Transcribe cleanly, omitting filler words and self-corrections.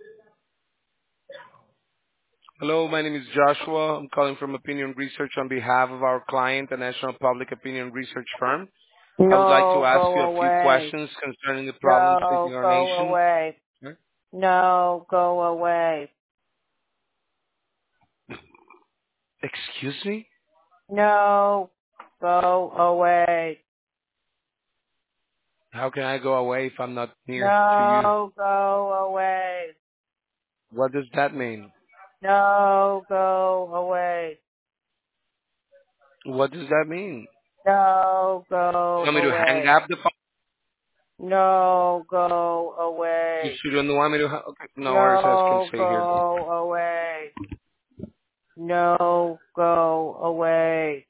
Hello, my name is Joshua. I'm calling from Opinion Research on behalf of our client, a national public opinion research firm. I would like to No, ask go you a few away. questions concerning the problems facing No, our go nation. away. Hmm? No, go away. Excuse me? No, go away. How can I go away if I'm not near to you? No, go away. What does that mean? No, go away. What does that mean? No, You go want me to hang away. up the phone? No, go away. You don't want me to? Okay, no worries. I can No, stay here. go away. No, go away.